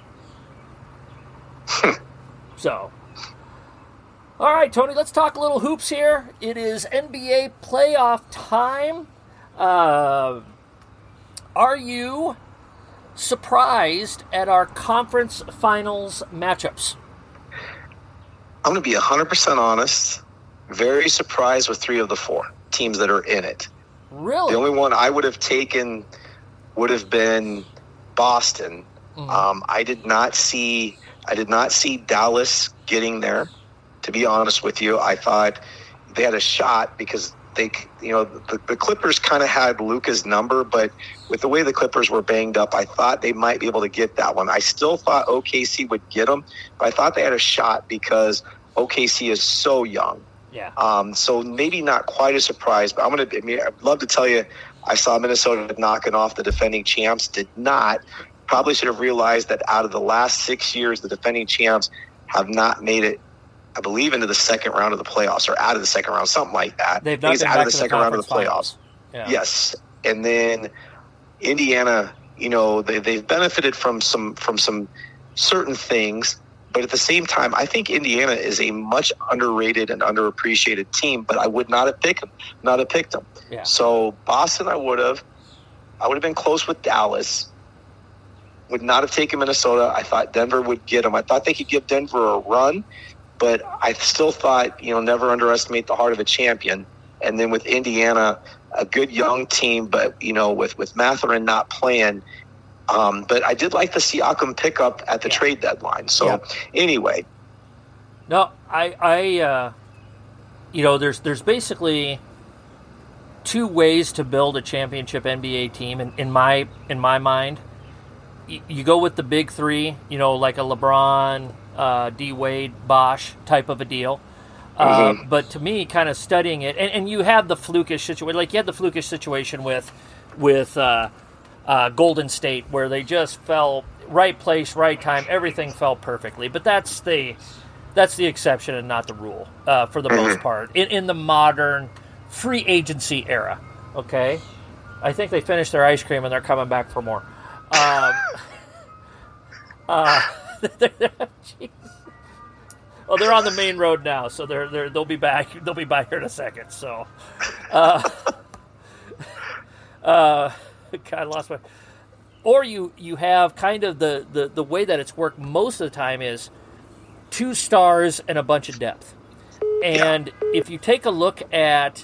So, all right, Tony, let's talk a little hoops here. It is NBA playoff time. Are you surprised at our conference finals matchups? I'm going to be 100% honest. Very surprised with 3 of the 4 teams that are in it. Really? The only one I would have taken would have been Boston. Mm-hmm. I did not see Dallas getting there. To be honest with you, I thought they had a shot because the Clippers kind of had Luka's number, but with the way the Clippers were banged up, I thought they might be able to get that one. I still thought OKC would get them, but I thought they had a shot because OKC is so young. Yeah. So maybe not quite a surprise, but I'd love to tell you I saw Minnesota knocking off the defending champs. Did not. Probably should have realized that out of the last 6 years, the defending champs have not made it, I believe, into the second round of the playoffs or out of the second round, something like that. They've not been out back of the to second round of the playoffs. Yeah. Yes. And then Indiana, they've benefited from some certain things. But at the same time, I think Indiana is a much underrated and underappreciated team, but I would not have picked them. Yeah. So Boston, I would have been close with Dallas. Would not have taken Minnesota. I thought Denver would get them. I thought they could give Denver a run, but I still thought, never underestimate the heart of a champion. And then with Indiana, a good young team, but, with Mathurin not playing, but I did like the Siakam pickup at the trade deadline. So anyway. No, there's basically 2 ways to build a championship NBA team in my mind. You go with the big 3, like a LeBron, D Wade, Bosh type of a deal. But to me, kind of studying it, and you have the flukish situation, like you had the flukish situation with Golden State, where they just fell right place, right time, everything fell perfectly. But that's the exception and not the rule for the most part in the modern free agency era. Okay, I think they finished their ice cream and they're coming back for more. Well, they're on the main road now, so they'll be back. They'll be back here in a second. So, God, I lost my. Or you have kind of the way that it's worked most of the time is 2 stars and a bunch of depth. And if you take a look at,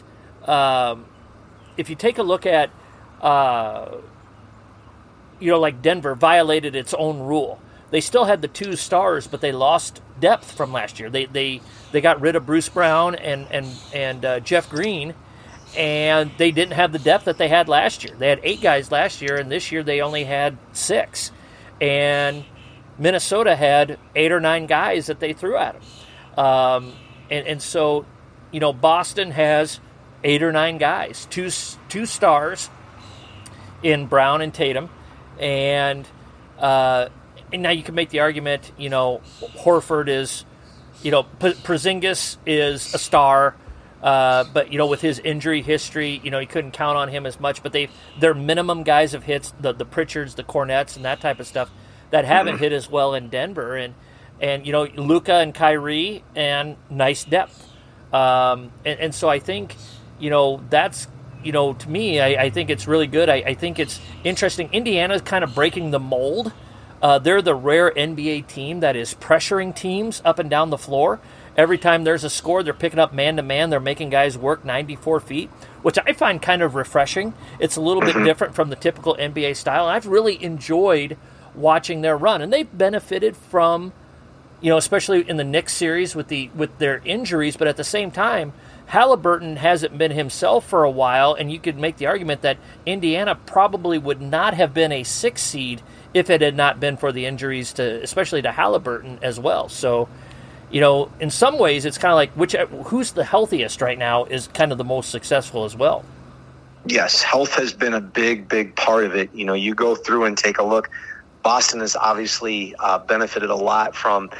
like Denver violated its own rule. They still had the 2 stars, but they lost depth from last year. They got rid of Bruce Brown and Jeff Green. And they didn't have the depth that they had last year. They had 8 guys last year, and this year they only had 6. And Minnesota had 8 or 9 guys that they threw at them. And so, Boston has 8 or 9 guys, two stars in Brown and Tatum. And now you can make the argument, Horford is, Porzingis is a star. But, with his injury history, you couldn't count on him as much. But they're minimum guys have hits, the Pritchards, the Cornets, and that type of stuff that haven't hit as well in Denver. And Luka and Kyrie and nice depth. And so I think, that's, to me, I think it's really good. I think it's interesting. Indiana's kind of breaking the mold. They're the rare NBA team that is pressuring teams up and down the floor. Every time there's a score, they're picking up man-to-man. They're making guys work 94 feet, which I find kind of refreshing. It's a little bit different from the typical NBA style. And I've really enjoyed watching their run. And they've benefited from, especially in the Knicks series with their injuries. But at the same time, Halliburton hasn't been himself for a while. And you could make the argument that Indiana probably would not have been a 6 seed if it had not been for the injuries, especially to Halliburton as well. So, in some ways, it's kind of like who's the healthiest right now is kind of the most successful as well. Yes, health has been a big, big part of it. You go through and take a look. Boston has obviously benefited a lot from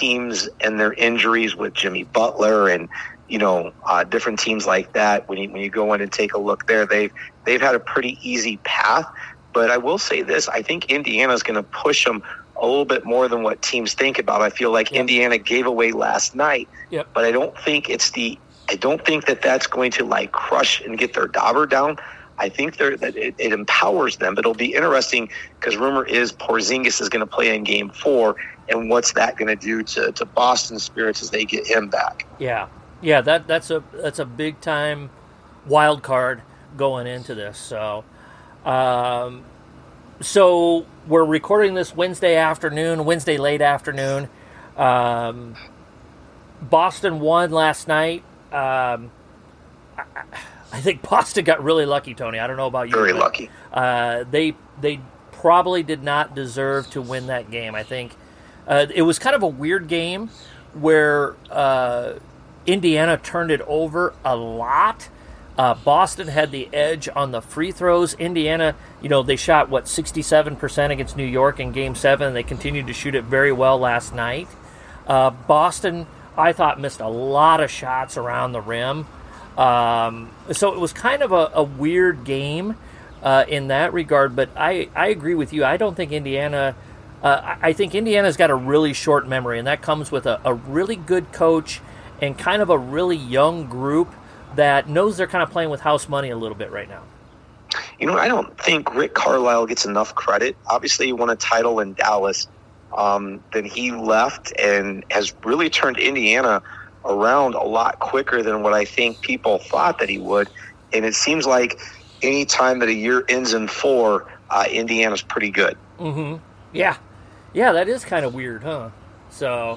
teams and their injuries with Jimmy Butler and different teams like that. When you go in and take a look there, they've had a pretty easy path. But I will say this: I think Indiana's going to push them a little bit more than what teams think about. I feel like Indiana gave away last night, but I don't think that's going to like crush and get their dauber down. I think it empowers them, but it'll be interesting because rumor is Porzingis is going to play in Game 4, and what's that going to do to Boston's spirits as they get him back? Yeah, that's a big time wild card going into this. So, so we're recording this Wednesday late afternoon. Boston won last night. I think Boston got really lucky, Tony. I don't know about you. Very lucky. They probably did not deserve to win that game. I think it was kind of a weird game where Indiana turned it over a lot. Boston had the edge on the free throws. Indiana, they shot, 67% against New York in Game 7, and they continued to shoot it very well last night. Boston, I thought, missed a lot of shots around the rim. So it was kind of a weird game in that regard, but I agree with you. I don't think Indiana... I think Indiana's got a really short memory, and that comes with a really good coach and kind of a really young group that knows they're kind of playing with house money a little bit right now. I don't think Rick Carlisle gets enough credit. Obviously, he won a title in Dallas. Then he left and has really turned Indiana around a lot quicker than what I think people thought that he would. And it seems like any time that a year ends in 4, Indiana's pretty good. Mm-hmm. Yeah, that is kind of weird, huh? So,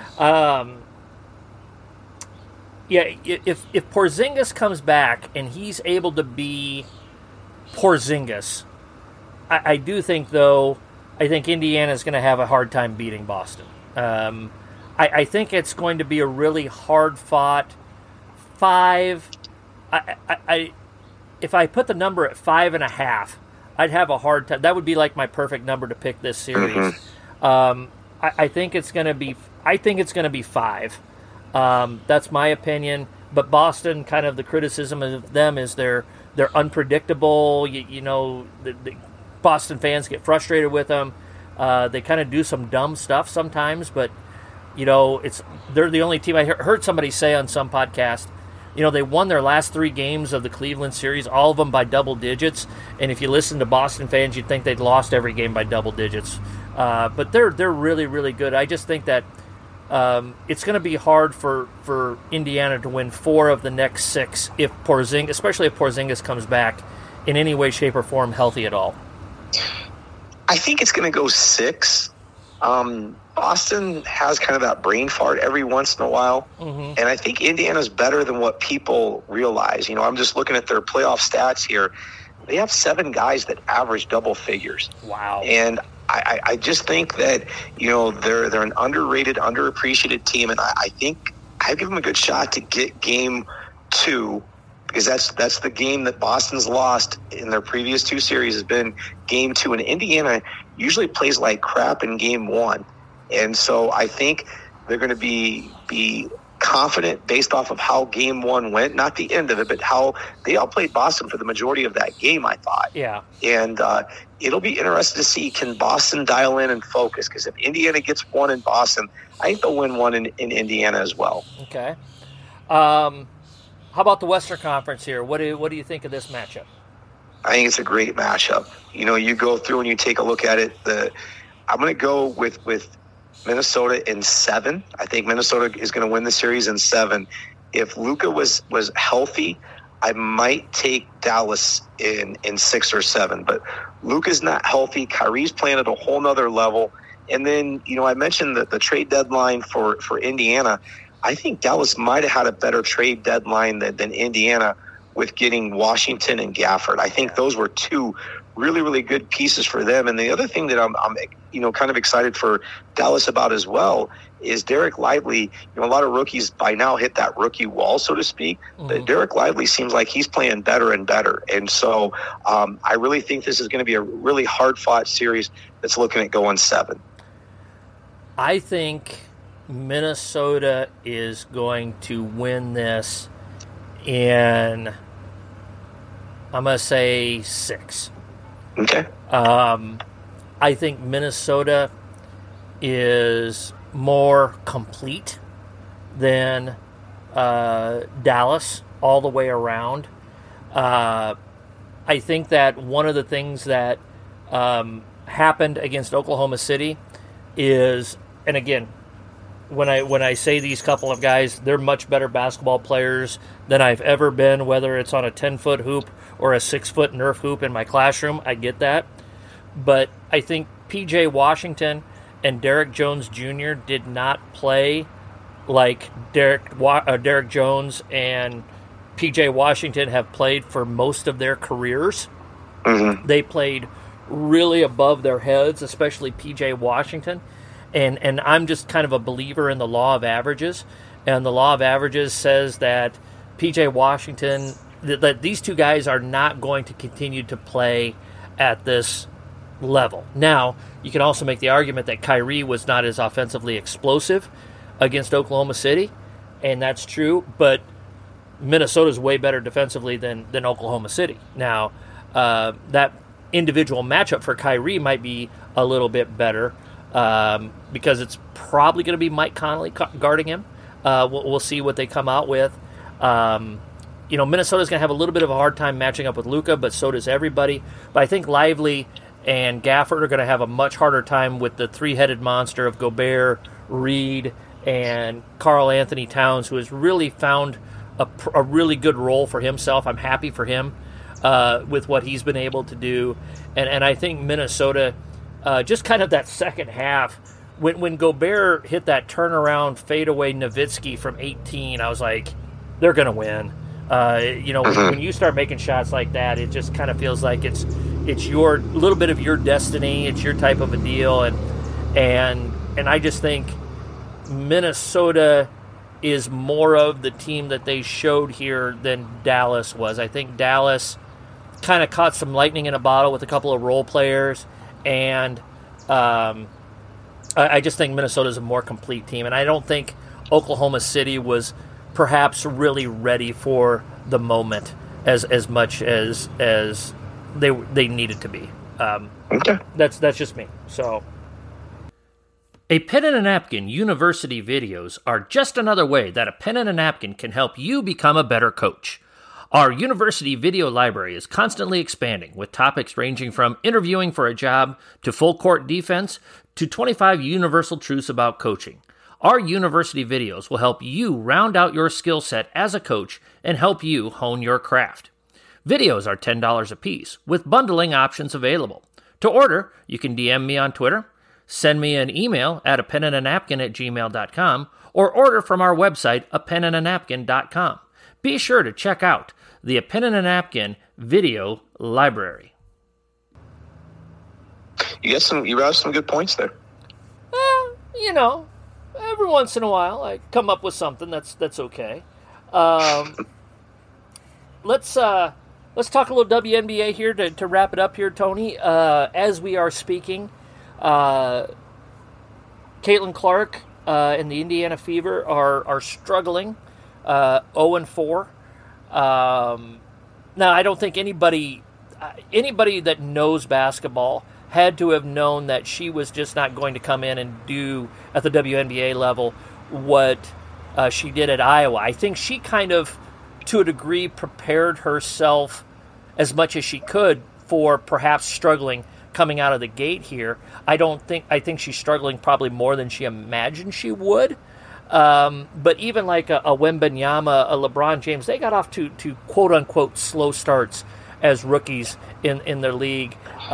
if Porzingis comes back and he's able to be Porzingis, I do think, though, I think Indiana's going to have a hard time beating Boston. I think it's going to be a really hard-fought 5. If I put the number at 5.5, I'd have a hard time. That would be like my perfect number to pick this series. Mm-hmm. I think it's going to be. I think it's going to be 5. That's my opinion. But Boston, kind of the criticism of them is they're unpredictable. The Boston fans get frustrated with them. They kind of do some dumb stuff sometimes, but they're the only team. I heard somebody say on some podcast, they won their last 3 games of the Cleveland series, all of them by double digits. And if you listen to Boston fans, you'd think they'd lost every game by double digits. But they're really, really good. I just think that it's going to be hard for Indiana to win 4 of the next 6 especially if Porzingis comes back in any way, shape, or form healthy at all. I think it's going to go 6. Boston has kind of that brain fart every once in a while, and I think Indiana's better than what people realize. I'm just looking at their playoff stats here. They have 7 guys that average double figures. Wow. And I just think that, they're an underrated, underappreciated team, and I think I give them a good shot to get Game 2, because that's the game that Boston's lost in their previous 2 series has been Game 2, and Indiana usually plays like crap in Game 1. And so I think they're going to be confident based off of how Game 1 went, not the end of it, but how they outplayed Boston for the majority of that game, I thought. Yeah. And it'll be interesting to see, can Boston dial in and focus? Because if Indiana gets 1 in Boston, I think they'll win 1 in Indiana as well. Okay. How about the Western Conference here? What do you think of this matchup? I think it's a great matchup. You go through and you take a look at it. I'm going to go with Minnesota in 7. I think Minnesota is going to win the series in 7. If Luka was healthy, I might take Dallas in 6 or 7. But Luka's not healthy. Kyrie's playing at a whole nother level. And then, I mentioned the trade deadline for Indiana. I think Dallas might have had a better trade deadline than Indiana with getting Washington and Gafford. I think those were 2 really, really good pieces for them. And the other thing that I'm kind of excited for Dallas about as well is Derek Lively. A lot of rookies by now hit that rookie wall, so to speak. Mm-hmm. But Derek Lively seems like he's playing better and better. And so I really think this is going to be a really hard-fought series that's looking at going 7. I think Minnesota is going to win this in, I'm going to say 6. Okay. I think Minnesota is more complete than Dallas all the way around. I think that one of the things that happened against Oklahoma City is, and again, when I say these couple of guys, they're much better basketball players than I've ever been, whether it's on a 10-foot hoop or a 6-foot Nerf hoop in my classroom. I get that. But I think P.J. Washington and Derek Jones Jr. did not play like Derek Jones and P.J. Washington have played for most of their careers. Mm-hmm. They played really above their heads, especially P.J. Washington. And I'm just kind of a believer in the law of averages. And the law of averages says that P.J. Washington, that these two guys are not going to continue to play at this level. Now, you can also make the argument that Kyrie was not as offensively explosive against Oklahoma City, and that's true, but Minnesota's way better defensively than Oklahoma City. Now, that individual matchup for Kyrie might be a little bit better, because it's probably going to be Mike Conley guarding him. We'll see what they come out with. Minnesota's going to have a little bit of a hard time matching up with Luka, but so does everybody. But I think Lively and Gafford are going to have a much harder time with the three-headed monster of Gobert, Reed, and Karl Anthony Towns, who has really found a really good role for himself. I'm happy for him with what he's been able to do. And I think Minnesota, just kind of that second half, when Gobert hit that turnaround fadeaway Nowitzki from 18, I was like, they're going to win. When you start making shots like that, it just kind of feels like it's your little bit of your destiny. It's your type of a deal, and I just think Minnesota is more of the team that they showed here than Dallas was. I think Dallas kind of caught some lightning in a bottle with a couple of role players, and I just think Minnesota is a more complete team, and I don't think Oklahoma City was perhaps really ready for the moment as much as they needed to be. Okay. That's just me. So, a pen and a napkin university videos are just another way that a pen and a napkin can help you become a better coach. Our university video library is constantly expanding, with topics ranging from interviewing for a job to full court defense to 25 universal truths about coaching. Our university videos will help you round out your skill set as a coach and help you hone your craft. Videos are $10 a piece, with bundling options available. To order, you can DM me on Twitter, send me an email at apenandanapkin@gmail.com, or order from our website, apenandanapkin.com. Be sure to check out the A Pen and a Napkin video library. You brought some good points there. Every once in a while I come up with something that's okay. Let's talk a little WNBA here to wrap it up here, Tony. As we are speaking, Caitlin Clark and the Indiana Fever are struggling, 0-4. Now, I don't think anybody that knows basketball had to have known that she was just not going to come in and do at the WNBA level what she did at Iowa. I think she kind of, to a degree, prepared herself as much as she could for perhaps struggling coming out of the gate here. I think she's struggling probably more than she imagined she would. But even like a Wembanyama, a LeBron James, they got off to quote-unquote slow starts as rookies in their league.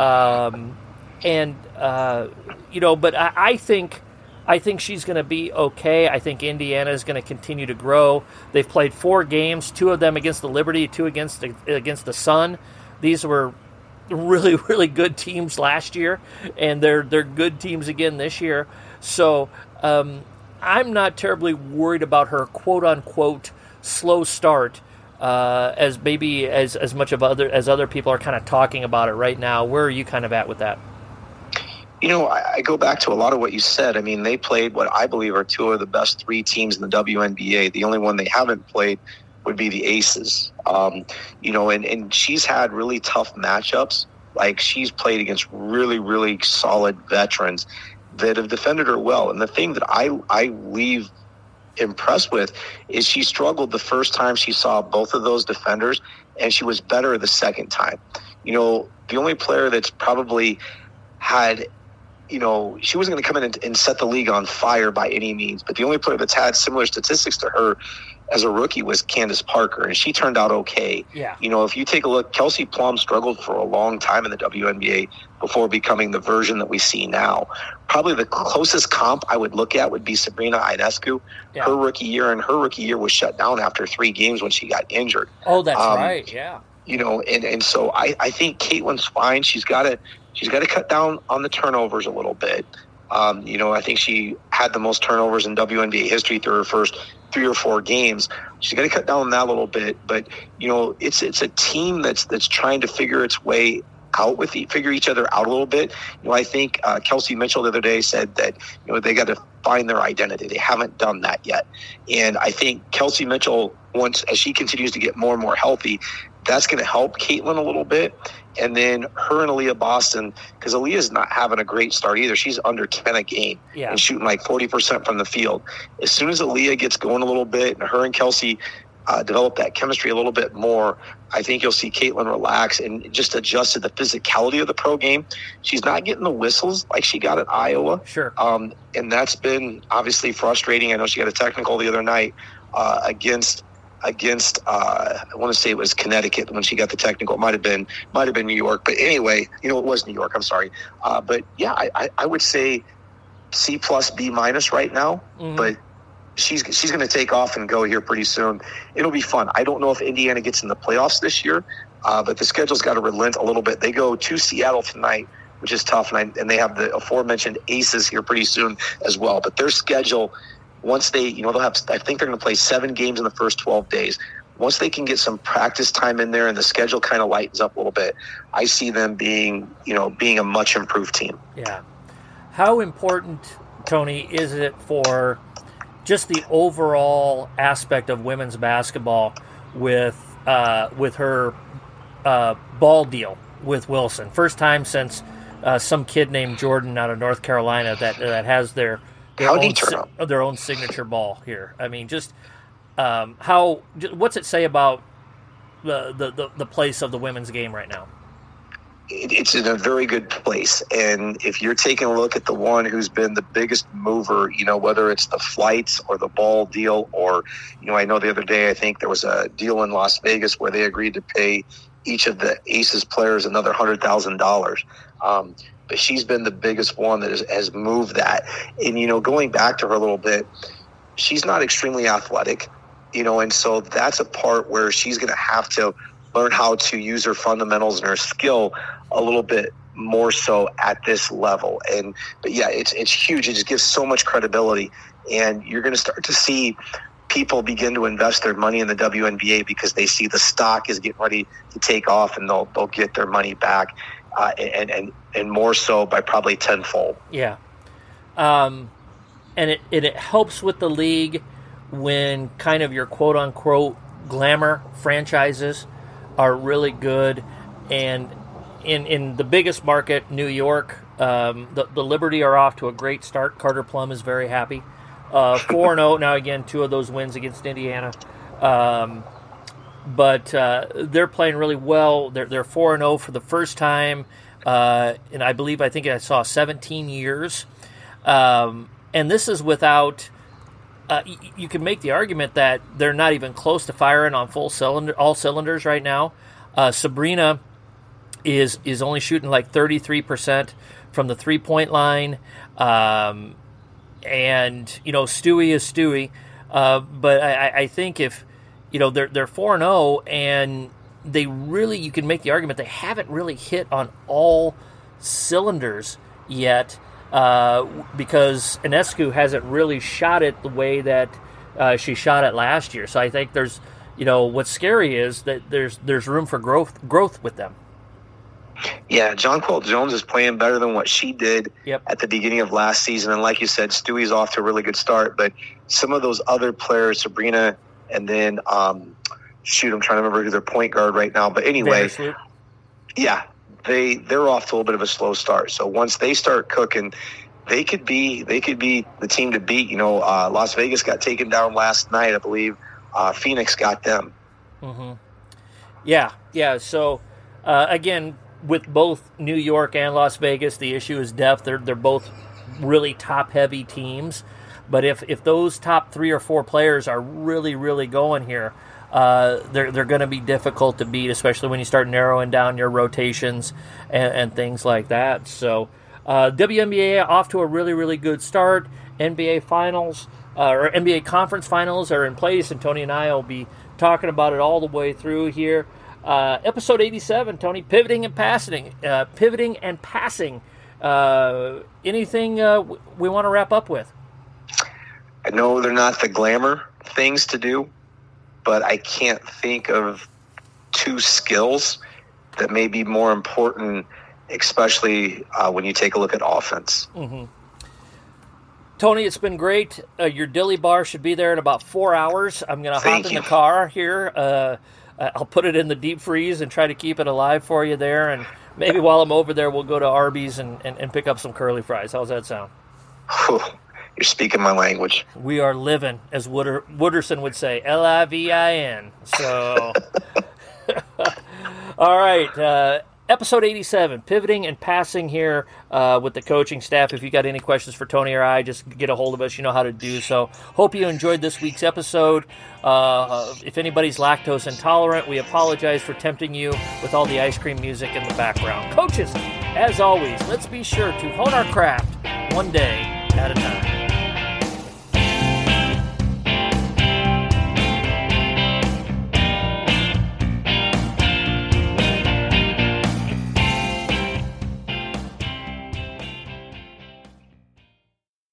But I think she's going to be okay. I think Indiana is going to continue to grow. They've played 4 games, 2 of them against the Liberty, 2 against the Sun. These were really, really good teams last year, and they're good teams again this year. So I'm not terribly worried about her quote-unquote slow start as maybe as much of as other people are kind of talking about it right now. Where are you kind of at with that? I go back to a lot of what you said. I mean, they played what I believe are two of the best three teams in the WNBA. The only one they haven't played would be the Aces. And she's had really tough matchups. Like, she's played against really, really solid veterans that have defended her well. And the thing that I leave impressed with is she struggled the first time she saw both of those defenders, and she was better the second time. The only player that's probably had, she wasn't going to come in and set the league on fire by any means, but the only player that's had similar statistics to her as a rookie was Candace Parker, and she turned out okay. Yeah. If you take a look, Kelsey Plum struggled for a long time in the WNBA before becoming the version that we see now. Probably the closest comp I would look at would be Sabrina Ionescu. Yeah. Her rookie year was shut down after 3 games when she got injured. Oh, that's right. Yeah. And so I think Caitlin's fine. She's got to cut down on the turnovers a little bit. I think she had the most turnovers in WNBA history through her first 3 or 4 games. She's got to cut down on that a little bit. But it's a team that's trying to figure its way out figure each other out a little bit. I think Kelsey Mitchell the other day said that they got to find their identity. They haven't done that yet, and I think Kelsey Mitchell, as she continues to get more and more healthy, that's going to help Caitlin a little bit. And then her and Aaliyah Boston, because Aaliyah's not having a great start either. She's under 10 a game and shooting like 40% from the field. As soon as Aaliyah gets going a little bit, and her and Kelsey develop that chemistry a little bit more, I think you'll see Caitlin relax and just adjust to the physicality of the pro game. She's not getting the whistles like she got at Iowa. Sure. And that's been obviously frustrating. I know she got a technical the other night against I want to say it was Connecticut when she got the technical. It might have been New York, but anyway, it was New York. I'm sorry, but yeah, I would say C+, B- right now. Mm-hmm. But she's going to take off and go here pretty soon. It'll be fun. I don't know if Indiana gets in the playoffs this year, but the schedule's got to relent a little bit. They go to Seattle tonight, which is tough, and they have the aforementioned Aces here pretty soon as well. But their schedule, once they, they'll have, I think they're going to play 7 games in the first 12 days. Once they can get some practice time in there and the schedule kind of lightens up a little bit, I see them being a much improved team. Yeah. How important, Tony, is it for just the overall aspect of women's basketball with her ball deal with Wilson? First time since some kid named Jordan out of North Carolina that has their own signature ball here. I mean, just what's it say about the place of the women's game right now? It's in a very good place. And if you're taking a look at the one who's been the biggest mover, whether it's the flights or the ball deal, or, I know the other day, I think there was a deal in Las Vegas where they agreed to pay each of the Aces players another $100,000. But she's been the biggest one that has moved that. And, going back to her a little bit, she's not extremely athletic, and so that's a part where she's going to have to learn how to use her fundamentals and her skill a little bit more so at this level. But yeah, it's huge. It just gives so much credibility, and you're going to start to see people begin to invest their money in the WNBA because they see the stock is getting ready to take off, and they'll get their money back, and more so by probably tenfold. Yeah, and it helps with the league when kind of your quote unquote glamour franchises are really good. And in the biggest market, New York, the Liberty are off to a great start. Carter Plum is very happy. 4-0 now. Again, 2 of those wins against Indiana, but they're playing really well. They're 4-0 for the first time, and I think I saw 17 years. And this is without. You can make the argument that they're not even close to firing on all cylinders right now. Sabrina is only shooting like 33% from the 3-point line, and Stewie is Stewie. But I think if they're 4-0 and you can make the argument they haven't really hit on all cylinders yet. Because Ionescu hasn't really shot it the way that she shot it last year. So I think there's, what's scary is that there's room for growth with them. Yeah, Jonquil Jones is playing better than what she did at the beginning of last season. And like you said, Stewie's off to a really good start. But some of those other players, Sabrina, and then, I'm trying to remember who their point guard right now. But anyway, yeah, they're off to a little bit of a slow start. So once they start cooking, they could be the team to beat. Las Vegas got taken down last night, I believe. Phoenix got them. Mm-hmm. Yeah. So, again, with both New York and Las Vegas, the issue is depth. They're both really top-heavy teams. But if those top 3 or 4 players are really, really going here, they're going to be difficult to beat, especially when you start narrowing down your rotations and things like that. So, WNBA off to a really, really good start. NBA finals or NBA conference finals are in place, and Tony and I will be talking about it all the way through here. Episode 87, Tony, pivoting and passing. Anything we want to wrap up with? I know they're not the glamour things to do, but I can't think of 2 skills that may be more important, especially when you take a look at offense. Mm-hmm. Tony, it's been great. Your dilly bar should be there in about 4 hours. I'm going to hop in the car here. I'll put it in the deep freeze and try to keep it alive for you there. And maybe while I'm over there, we'll go to Arby's and pick up some curly fries. How's that sound? You're speaking my language. We are living, as Wooderson would say, Livin. So, all right. Episode 87, pivoting and passing here with the coaching staff. If you got any questions for Tony or I, just get a hold of us. You know how to do so. Hope you enjoyed this week's episode. If anybody's lactose intolerant, we apologize for tempting you with all the ice cream music in the background. Coaches, as always, let's be sure to hone our craft one day at a time.